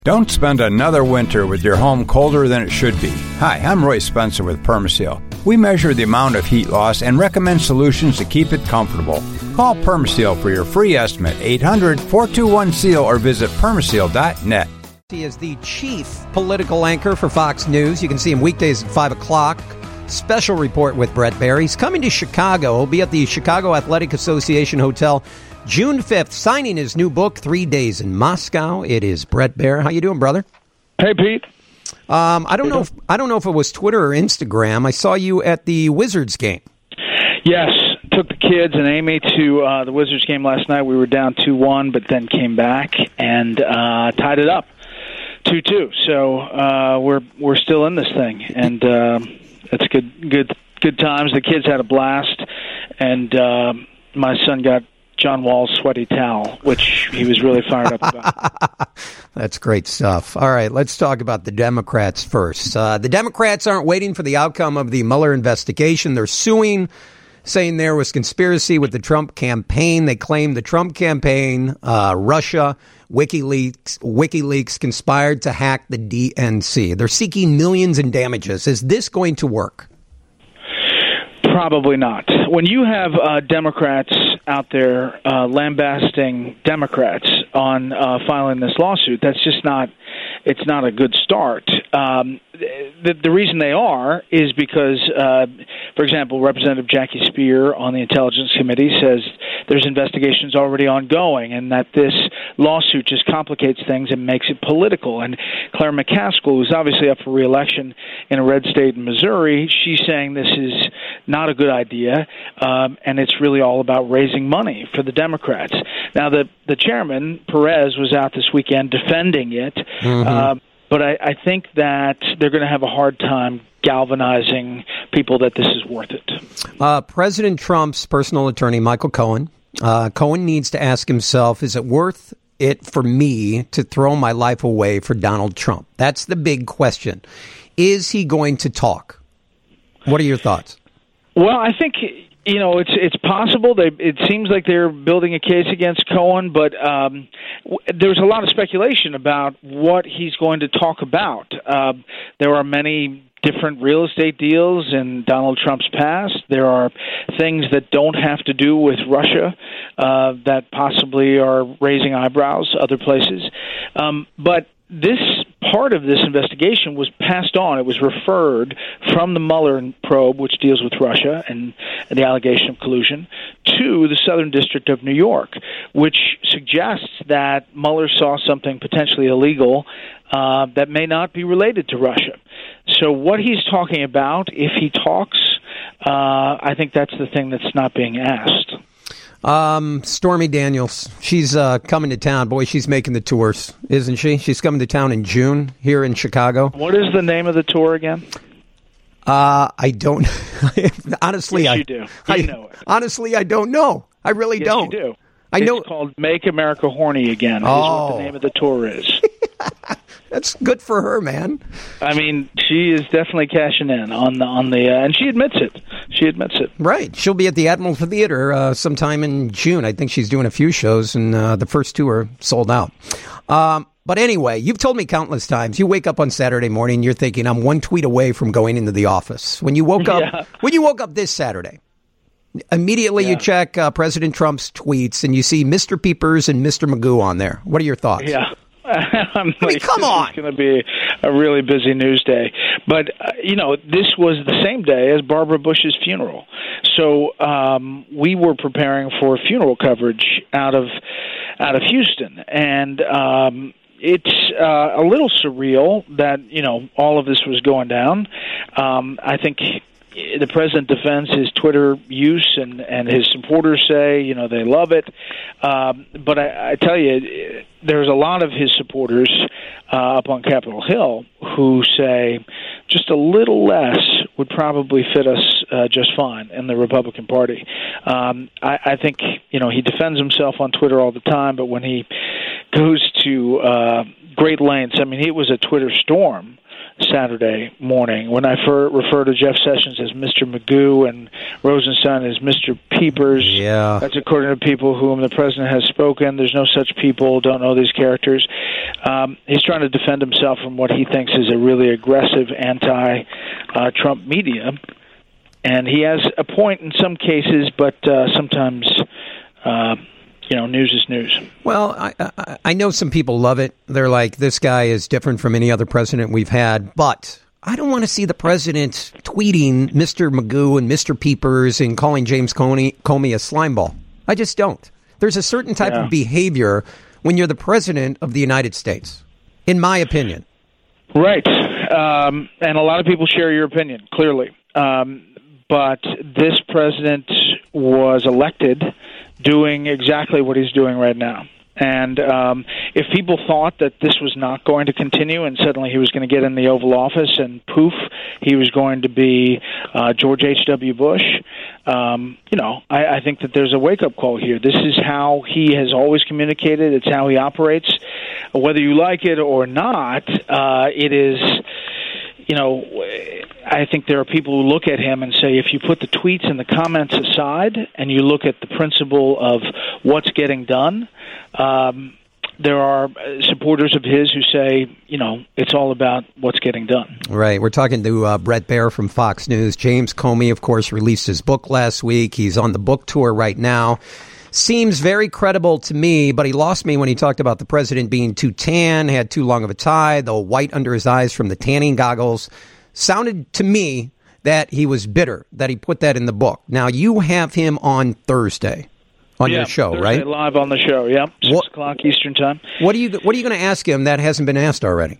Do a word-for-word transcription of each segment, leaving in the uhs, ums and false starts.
Don't spend another winter with your home colder than it should be. Hi, I'm Roy Spencer with Permaseal. We measure the amount of heat loss and recommend solutions to keep it comfortable. Call Permaseal for your free estimate, eight hundred, four two one, SEAL, or visit permaseal dot net. He is the chief political anchor for Fox News. You can see him weekdays at five o'clock. Special report with Bret Baier. He's coming to Chicago. He'll be at the Chicago Athletic Association Hotel June fifth, signing his new book, Three Days in Moscow. It is Bret Baier. How you doing, brother? Hey, Pete. Um, I don't know. If, I don't know if it was Twitter or Instagram. I saw you at the Wizards game. Yes, took the kids and Amy to uh, the Wizards game last night. We were down two one, but then came back and uh, tied it up two two. So uh, we're we're still in this thing, and uh, it's good good good times. The kids had a blast, and uh, my son got John Wall's sweaty towel, which he was really fired up about. That's great stuff. All right, let's talk about the Democrats first. Uh, the Democrats aren't waiting for the outcome of the Mueller investigation. They're suing, saying there was conspiracy with the Trump campaign. They claim the Trump campaign, uh, Russia, WikiLeaks, WikiLeaks conspired to hack the D N C. They're seeking millions in damages. Is this going to work? Probably not. When you have uh, Democrats out there uh, lambasting Democrats on uh, filing this lawsuit, that's just not. It's not a good start. Um, the, the reason they are is because, uh, for example, Representative Jackie Speer on the Intelligence Committee says there's investigations already ongoing, and that this lawsuit just complicates things and makes it political. And Claire McCaskill, who's obviously up for re-election in a red state in Missouri, she's saying this is not a good idea, um, and it's really all about raising money for the Democrats. Now, the, the chairman, Perez, was out this weekend defending it, mm-hmm. uh, but I, I think that they're going to have a hard time galvanizing people that this is worth it. Uh, President Trump's personal attorney, Michael Cohen, uh, Cohen needs to ask himself, is it worth it for me to throw my life away for Donald Trump? That's the big question. Is he going to talk? What are your thoughts? Well, I think, you know, it's it's possible. They, it seems like they're building a case against Cohen, but um, w- there's a lot of speculation about what he's going to talk about. Uh, there are many different real estate deals in Donald Trump's past. There are things that don't have to do with Russia uh, that possibly are raising eyebrows other places. Um, but this part of this investigation was passed on. It was referred from the Mueller probe, which deals with Russia and, and the allegation of collusion, to the Southern District of New York, which suggests that Mueller saw something potentially illegal uh, that may not be related to Russia. So what he's talking about, if he talks, uh, I think that's the thing that's not being asked. Um, Stormy Daniels, she's uh, coming to town. Boy, she's making the tours, isn't she? She's coming to town in June here in Chicago. What is the name of the tour again? Uh, I don't. honestly, yes, I you do. You I, know it. Honestly, I don't know. I really yes, don't. You do. I it's know. called Make America Horny Again. Oh. Is what the name of the tour is. That's good for her, man. I mean, she is definitely cashing in on the on the, uh, and she admits it. She admits it. Right. She'll be at the Admiral Theater uh, sometime in June. I think she's doing a few shows, and uh, the first two are sold out. Um, but anyway, you've told me countless times. You wake up on Saturday morning, you're thinking, I'm one tweet away from going into the office. When you woke up, yeah. when you woke up this Saturday, immediately yeah. you check uh, President Trump's tweets, and you see Mister Peepers and Mister Magoo on there. What are your thoughts? Yeah. I'm I mean, like, come on. It's going to be a really busy news day. But, uh, you know, this was the same day as Barbara Bush's funeral. So um, we were preparing for funeral coverage out of out of Houston. And um, it's uh, a little surreal that, you know, all of this was going down. Um, I think the president defends his Twitter use, and, and his supporters say, you know, they love it. Um, but I, I tell you, there's a lot of his supporters uh, up on Capitol Hill who say just a little less would probably fit us uh, just fine in the Republican Party. Um, I, I think, you know, he defends himself on Twitter all the time, but when he goes to uh, great lengths, I mean, it was a Twitter storm Saturday morning. When I fer- refer to Jeff Sessions as Mister Magoo and Rosenstein as Mister Peepers, yeah. that's according to people whom the president has spoken. There's no such people, don't know these characters. Um, he's trying to defend himself from what he thinks is a really aggressive anti-Trump uh, media. And he has a point in some cases, but uh, sometimes, uh, you know, news is news. Well, I, I, I know some people love it. They're like, this guy is different from any other president we've had. But I don't want to see the president tweeting Mister Magoo and Mister Peepers and calling James Comey, Comey a slimeball. I just don't. There's a certain type yeah. of behavior when you're the president of the United States, in my opinion. Right. Um, and a lot of people share your opinion, clearly. Um But this president was elected doing exactly what he's doing right now. And um, if people thought that this was not going to continue and suddenly he was going to get in the Oval Office and poof, he was going to be uh, George H W. Bush, um, you know, I, I think that there's a wake-up call here. This is how he has always communicated. It's how he operates. Whether you like it or not, uh, it is... You know, I think there are people who look at him and say, if you put the tweets and the comments aside and you look at the principle of what's getting done, um, there are supporters of his who say, you know, it's all about what's getting done. Right. We're talking to uh, Bret Baier from Fox News. James Comey, of course, released his book last week. He's on the book tour right now. Seems very credible to me, but he lost me when he talked about the president being too tan, had too long of a tie, the white under his eyes from the tanning goggles. Sounded to me that he was bitter, that he put that in the book. Now, you have him on Thursday on yeah, your show, Thursday right? Live on the show, yeah, six what, o'clock Eastern time. What are you What are you going to ask him that hasn't been asked already?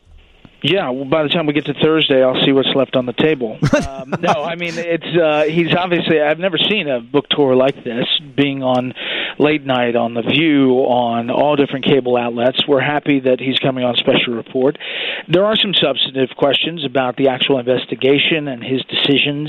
Yeah, well, by the time we get to Thursday, I'll see what's left on the table. Um, no, I mean, it's uh, he's obviously, I've never seen a book tour like this, being on late night, on The View, on all different cable outlets. We're happy that he's coming on Special Report. There are some substantive questions about the actual investigation and his decisions,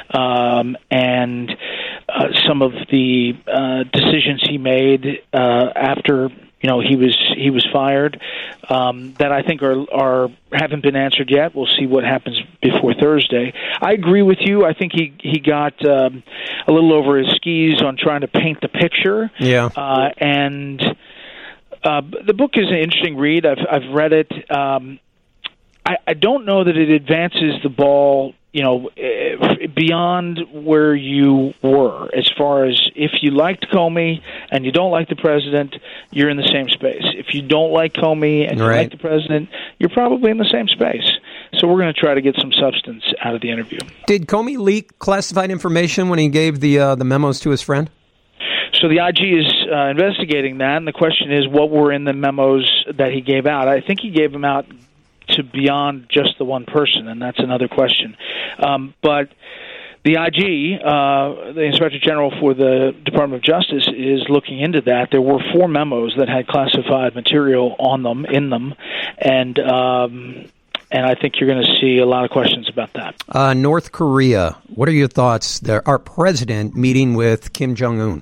um, and uh, some of the uh, decisions he made uh, after you know he was he was fired um, that I think are are haven't been answered yet. We'll see what happens before Thursday. I agree with you. I think he he got um, a little over his skis on trying to paint the picture. Yeah, uh, and uh, the book is an interesting read. I've I've read it. Um, I, I don't know that it advances the ball, you know, beyond where you were. As far as if you liked Comey and you don't like the president, you're in the same space. If you don't like Comey and you right. like the president, you're probably in the same space. So we're going to try to get some substance out of the interview. Did Comey leak classified information when he gave the uh, the memos to his friend? So the I G is uh, investigating that, and the question is what were in the memos that he gave out. I think he gave them out to beyond just the one person, and that's another question. Um, but the I G, uh, the Inspector General for the Department of Justice, is looking into that. There were four memos that had classified material on them, in them, and um, and I think you're going to see a lot of questions about that. Uh, North Korea, what are your thoughts there? Our president meeting with Kim Jong-un.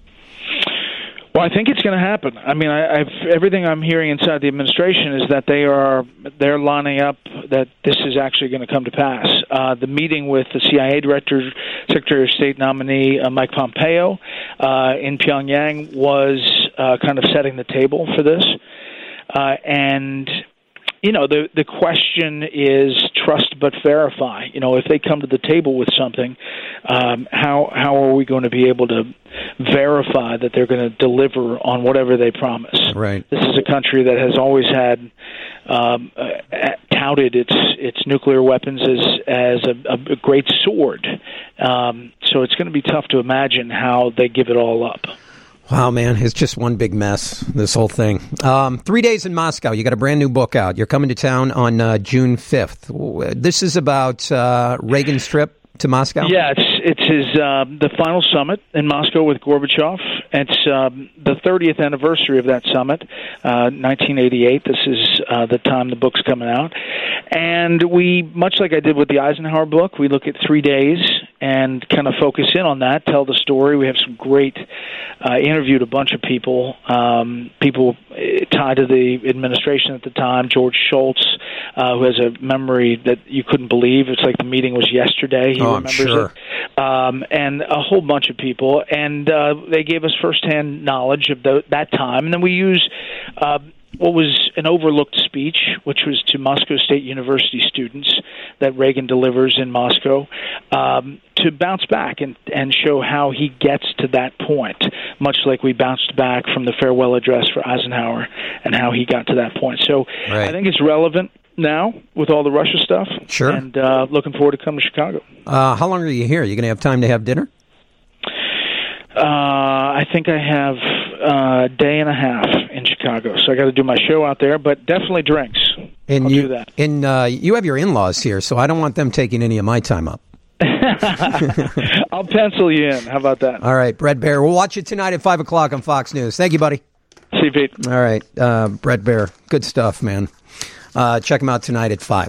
Well, I think it's going to happen. I mean, I, I've, everything I'm hearing inside the administration is that they are they're lining up that this is actually going to come to pass. Uh, the meeting with the C I A director, Secretary of State nominee uh, Mike Pompeo uh, in Pyongyang was uh, kind of setting the table for this, uh, and. You know, the the question is trust but verify. You know, if they come to the table with something, um, how how are we going to be able to verify that they're going to deliver on whatever they promise? Right. This is a country that has always had um, uh, touted its its nuclear weapons as as a, a great sword. Um, so it's going to be tough to imagine how they give it all up. Wow, man, it's just one big mess, this whole thing. Um, three days in Moscow. You got a brand new book out. You're coming to town on uh, June fifth. This is about uh, Reagan's trip to Moscow? Yeah, it's it's his uh, the final summit in Moscow with Gorbachev. It's um, the thirtieth anniversary of that summit, uh, nineteen eighty-eight. This is uh, the time the book's coming out. And we, much like I did with the Eisenhower book, we look at three days and kind of focus in on that, tell the story. We have some great, uh, interviewed a bunch of people, um, people tied to the administration at the time, George Shultz, uh, who has a memory that you couldn't believe. It's like the meeting was yesterday. He oh, I'm remembers sure. it. Um, and a whole bunch of people. And uh, they gave us firsthand knowledge of the, that time. And then we use uh, what was an overlooked speech, which was to Moscow State University students that Reagan delivers in Moscow, um, to bounce back and, and show how he gets to that point, much like we bounced back from the farewell address for Eisenhower and how he got to that point. So right. I think it's relevant now with all the Russia stuff. Sure. And uh, looking forward to coming to Chicago. Uh, how long are you here? Are you going to have time to have dinner? Uh, I think I have uh, a day and a half in Chicago, so I got to do my show out there, but definitely drinks. And I'll you, do that. And uh, you have your in-laws here, so I don't want them taking any of my time up. I'll pencil you in. How about that? All right, Bret Baier. We'll watch it tonight at five o'clock on Fox News. Thank you, buddy. See you, Pete. All right, uh, Bret Baier. Good stuff, man. Uh, check him out tonight at five.